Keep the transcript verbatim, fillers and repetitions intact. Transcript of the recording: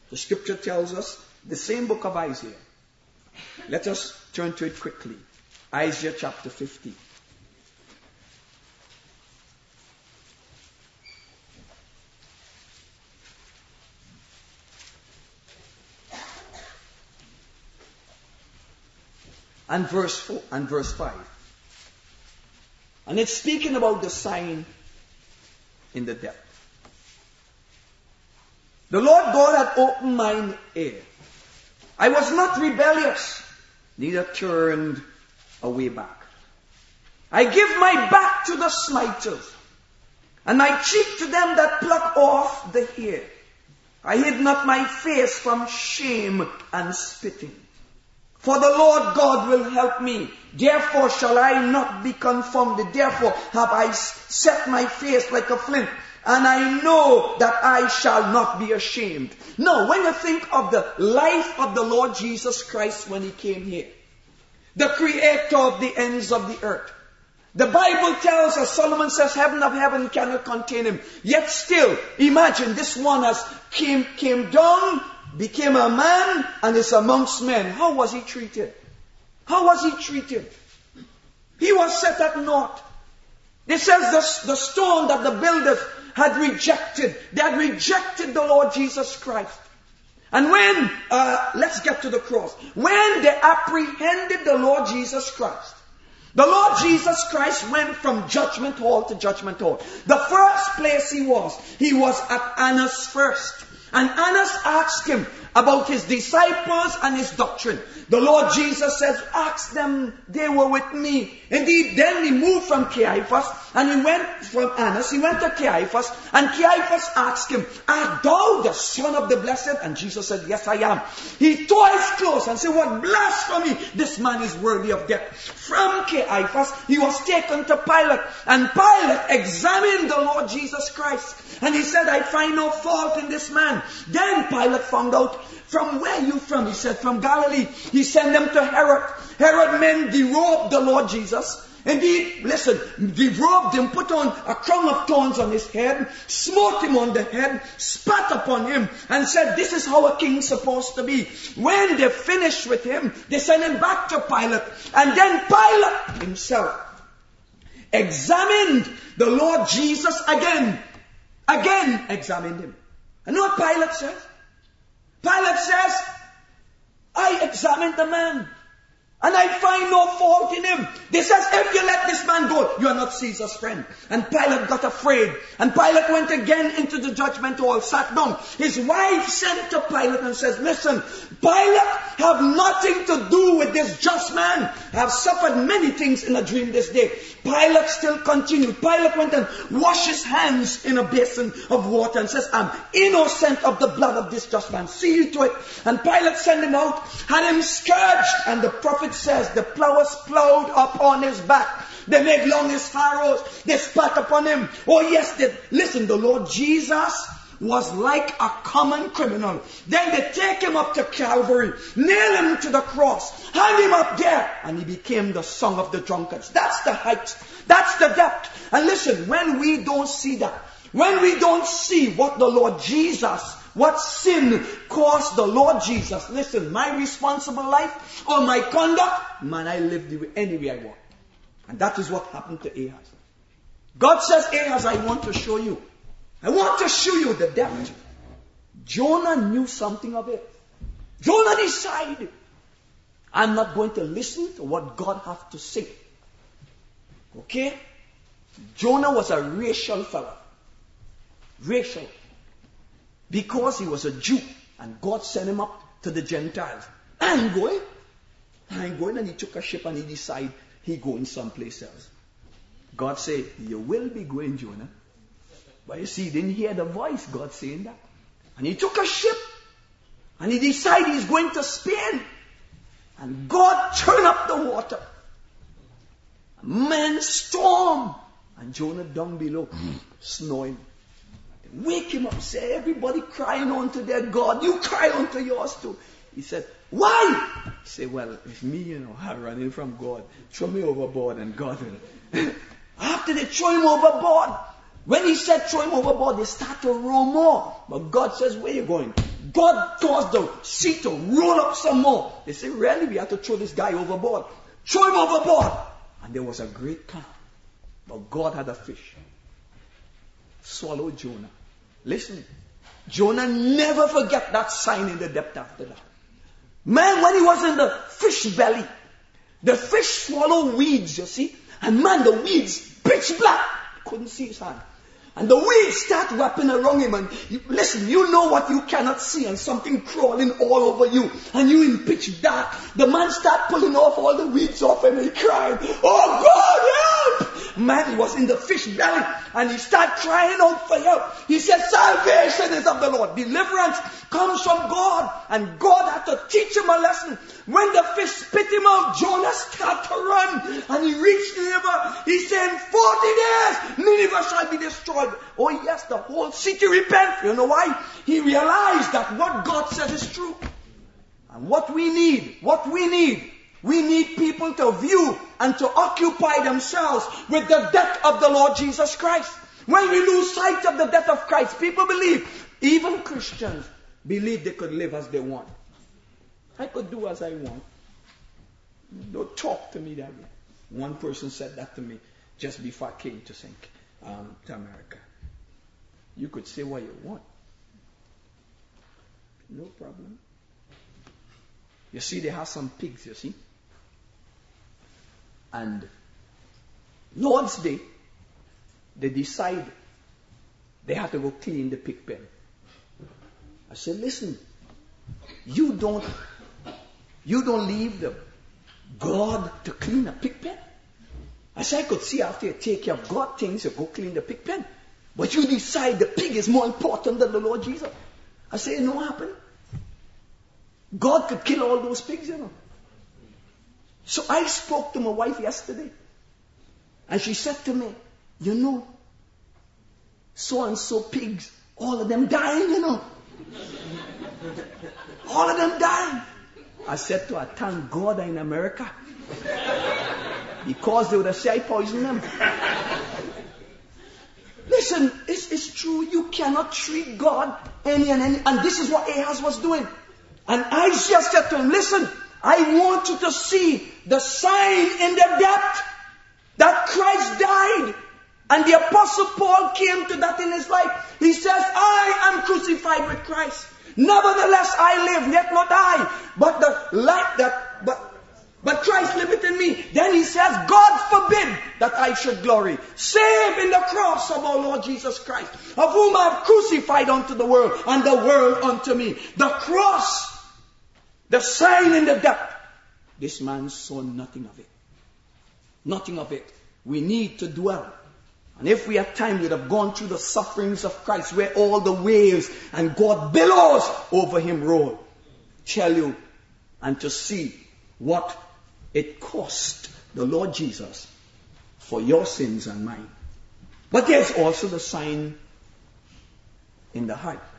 The scripture tells us, the same book of Isaiah. Let us turn to it quickly. Isaiah chapter fifty. And verse four and verse five. And it's speaking about the sign in the depth. The Lord God hath opened mine ear. I was not rebellious, neither turned away back. I give my back to the smiters, and my cheek to them that pluck off the hair. I hid not my face from shame and spitting. For the Lord God will help me. Therefore shall I not be confounded. Therefore have I set my face like a flint. And I know that I shall not be ashamed. No, when you think of the life of the Lord Jesus Christ when he came here, the creator of the ends of the earth, the Bible tells us, Solomon says, heaven of heaven cannot contain him. Yet still, imagine this one has came, came down, became a man, and is amongst men. How was he treated? How was he treated? He was set at naught. It says the, the stone that the builders had rejected. They had rejected the Lord Jesus Christ. And when, uh, let's get to the cross. When they apprehended the Lord Jesus Christ, the Lord Jesus Christ went from judgment hall to judgment hall. The first place he was, he was at Annas first. And Annas asked him about his disciples and his doctrine. The Lord Jesus says, ask them, they were with me. Indeed, then he moved from Caiaphas, and he went from Annas, he went to Caiaphas, and Caiaphas asked him, art thou the Son of the Blessed? And Jesus said, yes, I am. He tore his clothes and said, what blasphemy! This man is worthy of death. From Caiaphas, he was taken to Pilate, and Pilate examined the Lord Jesus Christ. And he said, I find no fault in this man. Then Pilate found out, from where are you from? He said, from Galilee. He sent them to Herod. Herod men derobed the Lord Jesus. Indeed, listen, derobed him, put on a crown of thorns on his head, smote him on the head, spat upon him, and said, this is how a king's supposed to be. When they finished with him, they sent him back to Pilate. And then Pilate himself examined the Lord Jesus again. Again examined him. And you know what Pilate says? Pilate says, I examined the man, and I find no fault in him. They says, if you let this man go, you are not Caesar's friend. And Pilate got afraid. And Pilate went again into the judgment hall, sat down. His wife sent to Pilate and says, listen, Pilate have nothing to do with this just man. I have suffered many things in a dream this day. Pilate still continued. Pilate went and washed his hands in a basin of water and says, I'm innocent of the blood of this just man. See to it. And Pilate sent him out, had him scourged. And the prophet says the plowers plowed upon his back. They made long his furrows. They spat upon him. Oh yes, they, listen, the Lord Jesus was like a common criminal. Then they take him up to Calvary, nail him to the cross, hang him up there, and he became the song of the drunkards. That's the height. That's the depth. And listen, when we don't see that, when we don't see what the Lord Jesus, what sin caused the Lord Jesus, listen, my responsible life or my conduct, man, I live the way, any way I want. And that is what happened to Ahaz. God says, Ahaz, I want to show you. I want to show you the depth. Jonah knew something of it. Jonah decided, I'm not going to listen to what God has to say. Okay? Jonah was a racial fellow. Racial. Because he was a Jew. And God sent him up to the Gentiles. I'm going. I'm going. And he took a ship and he decided he going someplace else. God said, you will be going, Jonah. But you see, he didn't hear the voice, God saying that. And he took a ship. And he decided he's going to Spain. And God turned up the water. A man storm. And Jonah down below, snoring. They wake him up, say, everybody crying unto their God. You cry unto yours too. He said, why? He said, well, if me, you know, I'm running from God, throw me overboard and God will. After they throw him overboard, when he said throw him overboard, they start to row more. But God says, where are you going? God caused the sea to roll up some more. They say, really? We have to throw this guy overboard. Throw him overboard. And there was a great calm. But God had a fish. Swallowed Jonah. Listen, Jonah never forget that sign in the depth after that. Man, when he was in the fish belly, the fish swallowed weeds, you see. And man, the weeds, pitch black. Couldn't see his hand. And the weeds start wrapping around him. And you, listen, you know what you cannot see, and something crawling all over you. And you in pitch dark. The man start pulling off all the weeds off him, and he cried, oh God, help! Man, he was in the fish belly. And he start crying out for help. He said, salvation is of the Lord. Deliverance comes from God. And God had to teach him a lesson. When the fish spit him out, Jonah started to run. And he reached Nineveh. He said, in forty days, Nineveh shall be destroyed. Oh yes, the whole city repent. You know why? He realized that what God said is true. And what we need, what we need, we need people to view and to occupy themselves with the death of the Lord Jesus Christ. When we lose sight of the death of Christ, people believe, even Christians believe they could live as they want. I could do as I want. Don't talk to me that way. One person said that to me just before I came to Saint Um, to America. You could say what you want. No problem. You see, they have some pigs, you see. And Lord's Day, they decide they have to go clean the pig pen. I said, listen, you don't, you don't leave the God to clean a pig pen. I said, I could see after you take care of God things, you go clean the pig pen. But you decide the pig is more important than the Lord Jesus. I said, you know what happened? God could kill all those pigs, you know. So I spoke to my wife yesterday. And she said to me, you know, so and so pigs, all of them dying, you know. All of them dying. I said to her, thank God I'm in America. Because they would have said I poisoned them. Listen, it's, it's true. You cannot treat God any and any. And this is what Ahaz was doing. And I just said to him, listen, I want you to see the sign in the depth that Christ died. And the Apostle Paul came to that in his life. He says, I am crucified with Christ. Nevertheless, I live, yet not I, but the life that, but But Christ liveth in me. Then he says, God forbid that I should glory, save in the cross of our Lord Jesus Christ, of whom I have crucified unto the world, and the world unto me. The cross, the sign in the depth. This man saw nothing of it. Nothing of it. We need to dwell. And if we had time, we'd have gone through the sufferings of Christ, where all the waves and God billows over him roll. Tell you, and to see what it cost the Lord Jesus for your sins and mine. But there's also the sign in the heart.